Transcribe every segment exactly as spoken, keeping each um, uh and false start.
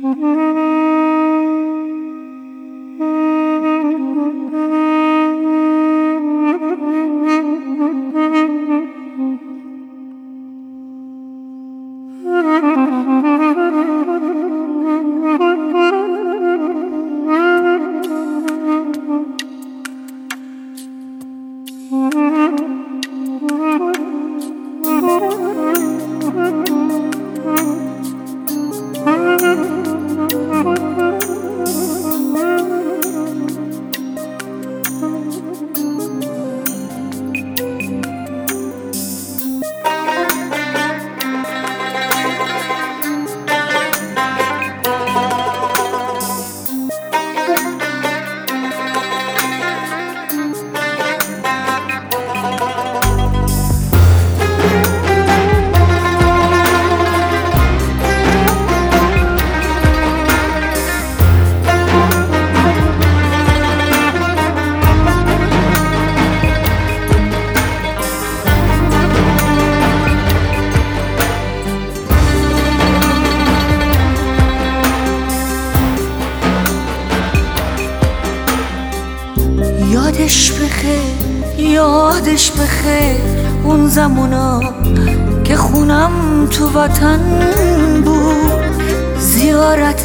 یادش بخیر یادش بخیر اون زمونا که خونم تو وطن بود، زیارت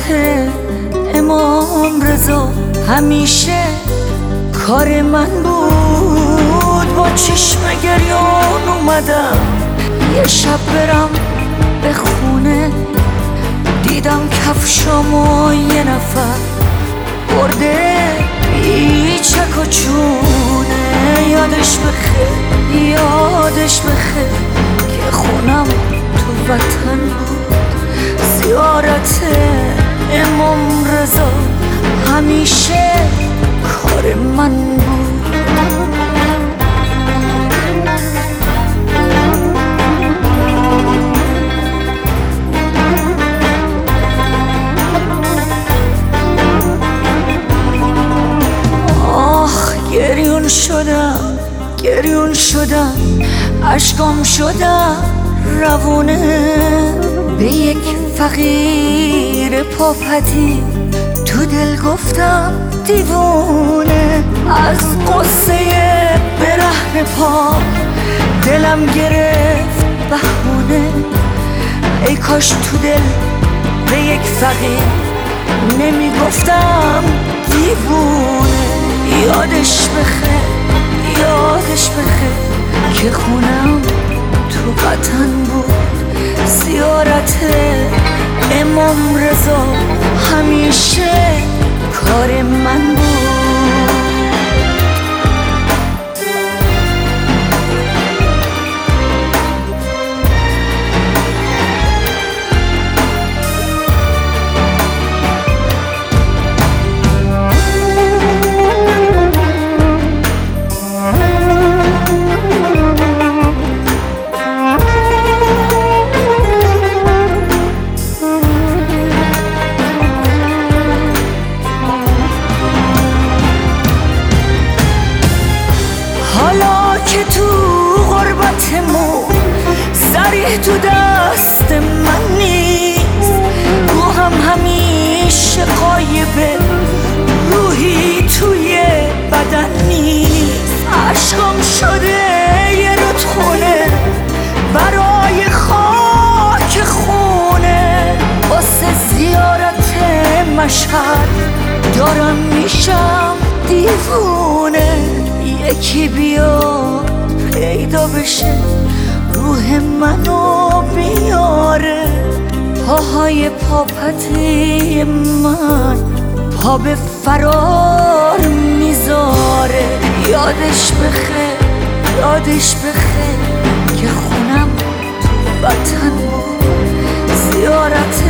امام رضا همیشه کار من بود. با چشم گریان اومدم یه شب برم به خونه، دیدم کفشامو یه نفر برده بی چک و چونه. یادش بخیر یادش بخیر که خونم تو وطن بود، زیارت امام رضا همیشه کار من بود. گریون شدم گریون شدم اشکام شدم روونه، به یک فقیر پاپتی تو دل گفتم دیوونه. از قصه برهنه پا دلم گرفت بهونه، ای کاش تو دل به یک فقیر نمی گفتم دیوونه. یادش بخیر یادش بخیر که خونم تو وطن بود، زیارت امام رضا همیشه کار من بود. حالا که تو غربتمون سریح تو دست من نیست، روحم همیشه غایبه روحی توی بدن نیست. عشقم شده یه رودخونه برای خاک خونه، واسه زیارت مشهد دارم میشم دیوونه. یکی بیاد پیدا بشه روح منو بیاره، پاهای پاپتی من پا به فرار میذاره. یادش بخیر یادش بخیر که خونم تو وطن بود، زیارت